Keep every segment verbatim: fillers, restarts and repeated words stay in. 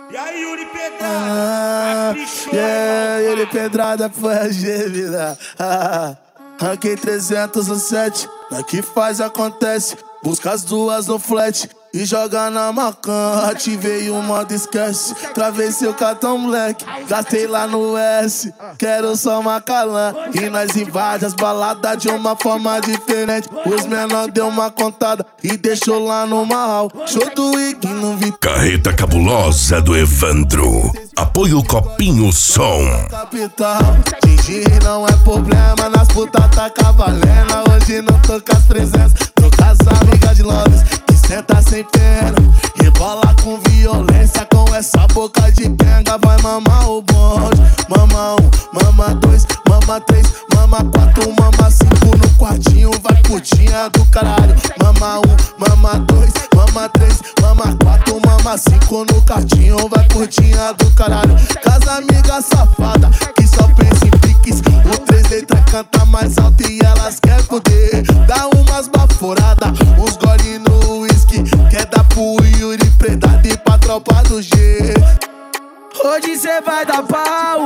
E aí, Yuri Pedrada? Ah, yeah, Yuri Pedrada foi a gêmea. Ah, ranquei trezentos e sete, daqui faz acontece. Busca as duas no flat e joga na macan. Ativei o modo esquece, travei seu cartão moleque. Gastei lá no S, quero só Macalã. E nós invade as baladas de uma forma diferente. Os menor deu uma contada e deixou lá no marral. Show do Ig, não vi. Carreta cabulosa do Evandro. Apoio Copinho Som. Capital, fingir não é problema. Nas putas tá cavalena. Hoje não tô com as presenças, tô com as amigas de Londres que senta sem pena, rebola com violência. Com essa boca de quenga vai mamar o bonde. Mama um, mama dois, mama três, mama quatro, mama cinco no quartinho. Vai putinha do caralho. Mama um, mama dois, mama três, mama quatro, mama cinco no quartinho. Vai putinha do caralho. Casa amiga safada que só pensa em piques. O três letras canta mais alto e elas quer poder. Dá umas baforadas, uns gole no whisky. Quer dar pro Yuri Pedrada e pra tropa do G. Hoje cê vai dar pau,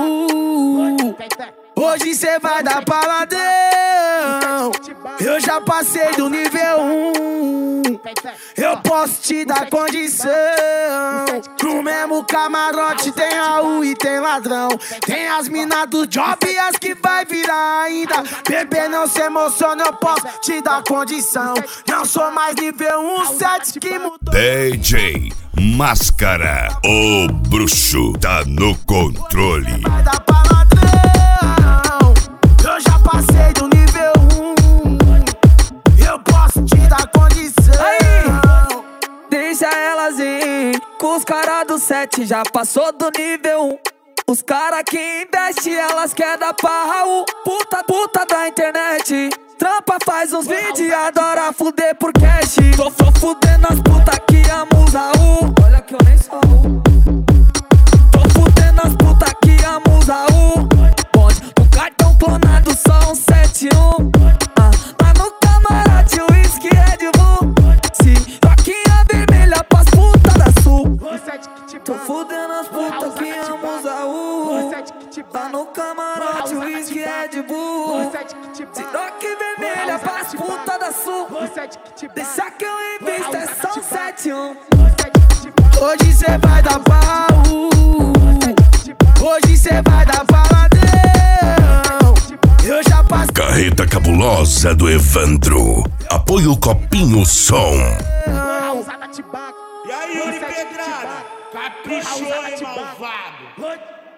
hoje cê vai dar paladão. Eu já passei do nível um, eu posso te dar condição. No mesmo camarote tem Raul e tem ladrão. Tem as minas do job e as que vai virar ainda. Bebê, não se emociona, eu posso te dar condição. Não sou mais nível um, sete que mudou. D J Máscara, o bruxo tá no controle. Vai dar pra ladrão, eu já passei do nível um, eu posso te dar condição. Aí, deixa elas ir, com os caras do sete já passou do nível um. Os caras que investem, elas quer dar pra Raul. Puta, puta da internet, trampa, faz uns vídeos, adora fuder por cash. Tô, tô fudendo as puta que amam os Raul. Olha que eu nem sou Raul. Tô fudendo as puta que amam os Raul. Bonde, no cartão clonado só um sete um. Ah, lá no camarote o whisky Red Bull. Se roquinha vermelha pras puta da sul. Tô fudendo as puta que amam os Raul. Lá no camarote o whisky Red Bull. Se roque vermelha pras puta da sul. Deixa que eu invisto, é só um sete um. Hoje cê vai dar pau, hoje cê vai dar paladão. Eu já passei. Carreta cabulosa do Evandro. Apoio Copinho Som. E aí, Yuri Pedrada? Caprichou, hein, malvado?